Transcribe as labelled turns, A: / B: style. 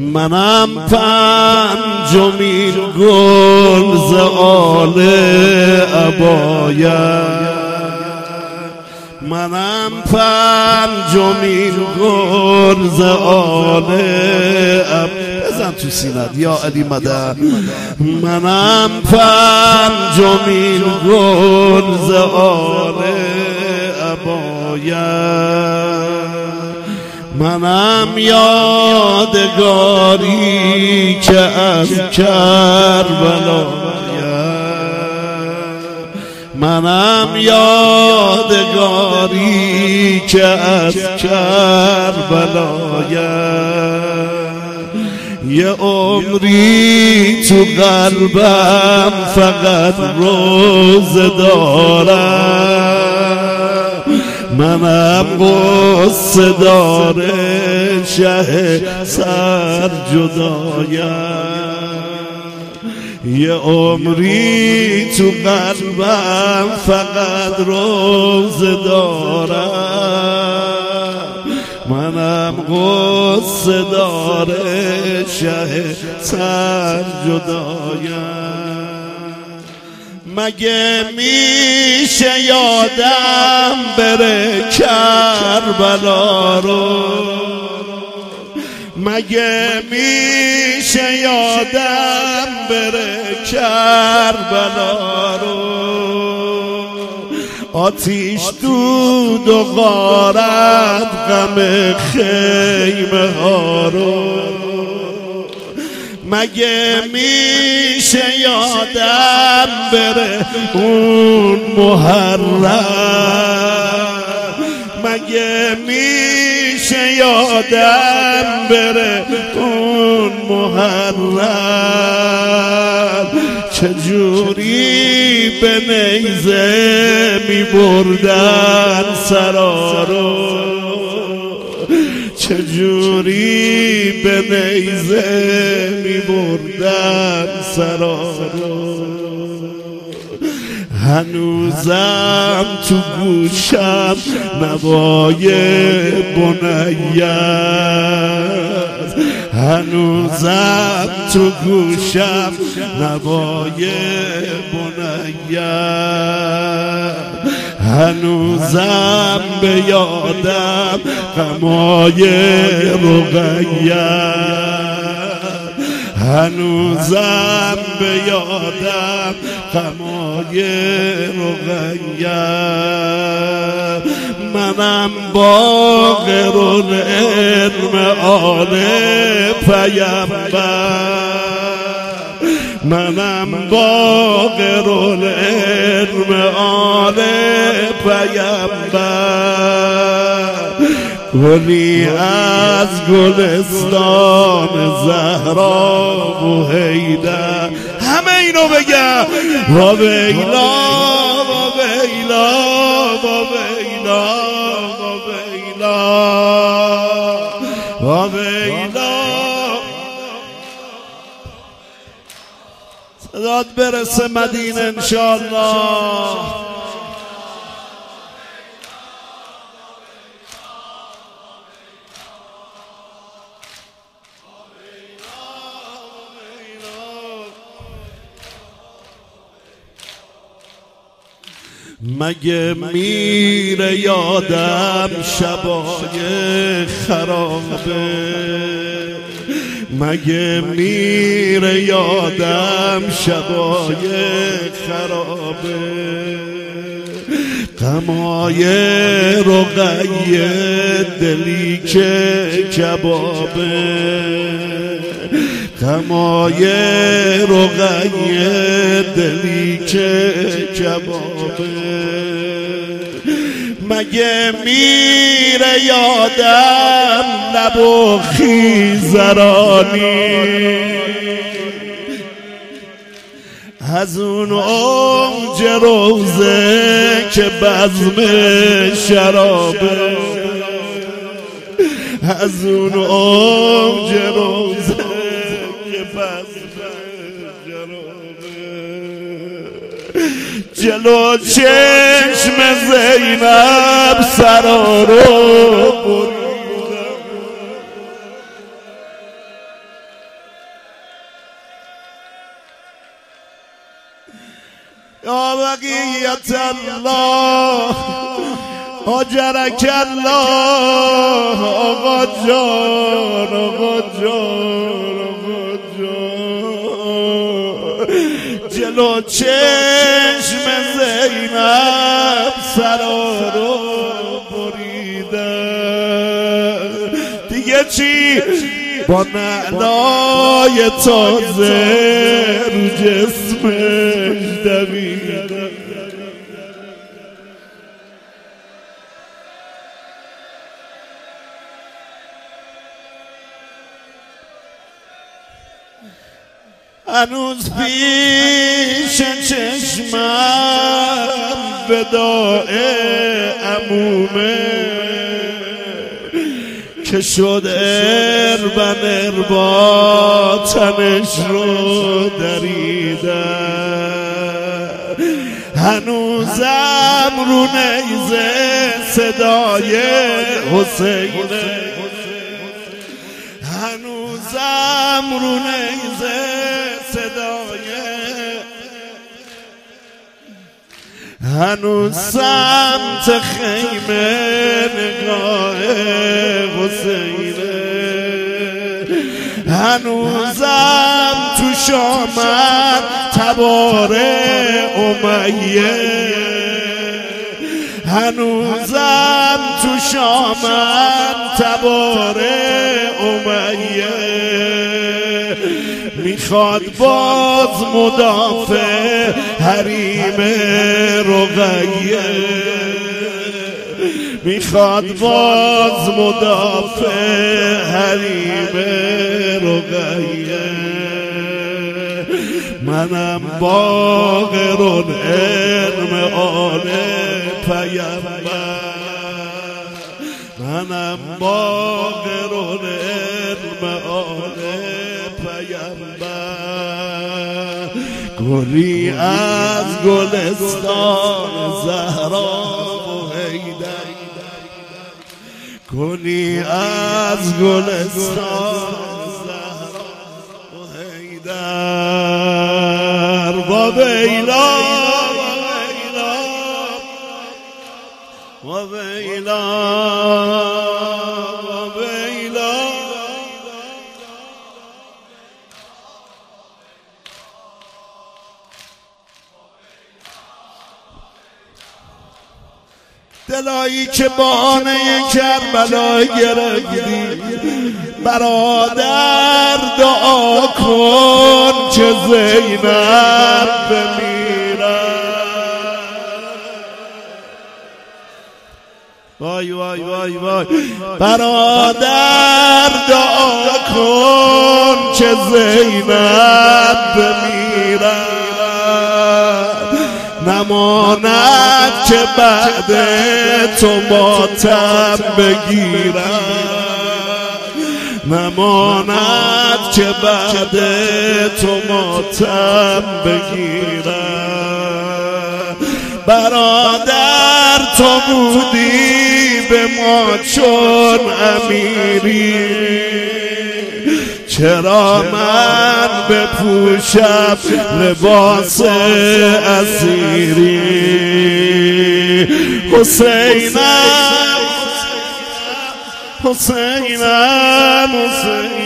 A: منم پنجمین گل ز آل عبایت، منم پنجمین گل ز آل بزن تو سینت یا علی مدد. منم پنجمین گل ز آل عبایت، منم یادگاری که از کربلا، منم یادگاری که از کربلا، یه عمری تو قلبم فقط روزه دارم، منم قصه دار شه سر جدایم، یه عمری تو قلبم فقط روزه دارم، منم قصه دار شه سر جدایم. مگه میشه یادم بره کربلا رو، مگه میشه یادم بره کربلا رو، آتیش دود و غارت غم خیمه ها رو، مگه میشه یادم بره اون محرم، مگه میشه یادم بره اون محرم، چجوری به نیزه می بردن سرا رو، چجوری به نیزه می بردن سرا رو، هنوزم تو گوشم نوای بنیت، هنوزم تو گوشم نوای بنیت، هنوزم به یادم غمای رقیت، هنوزم به یادم غمای رقیت، منم باقر العلم آل پیمبر، منم باقر العلم آل پیمبر، گلی از گلستان زهرا و حیدر. همه اینو بگم و ویلا و ویلا و ویلا و ویلا و ویلا. صدات برسه مدینه انشاءالله. مگه میره یادم شبای خرابه، مگه میره یادم شبای خرابه، غمای رقیه دلی که کبابه، غمای رقیه دلی که کبابه، مگه میره یادم لب و خیزرانی از اون اوج روزه که بزم شرابه، از اون اوج روزه که بزم شرابه، جلو چشم زینب سرا رو بریدم، یا بقیت الله آجرک الله آقا جان آقا جان آقا جان جلو چشم زینب سرا رو بریدن دیگه چی با نعلای تازه رو جسمش دویدن هنوز پیش چشمم وداع عمومه که شد اربن اربا تنش رو دریدن هنوزم رو نیزه صدای حسینه هنوزم رو نیزه صدای هنوز سمت خیمه نگاه حسینه هنوزم تو شامت تبار امیه هنوزم تو شامت تبار امیه میخواد باز مدافع حریم رقیه میخواد باز مدافع حریم رقیه منم باقرون علم آل پیمبر منم باقرون علم آل پیمبر گلی از گلستان زهرا و حیدر گلی از گلستان زهرا و حیدر با بیلا و بیلا دلایی که بانه کربلا گرفتی برادر دعا کن که زینب بمیرد وای وای وای وای برادر دعا کن که زینب بمیرد نماند که بعد تو ماتم بگیرد نماند که بعد تو ماتم بگیرد برادر تو بودی به ما چون امیری چرا من بپوشم لباس اسیری حسینم حسینم حسینم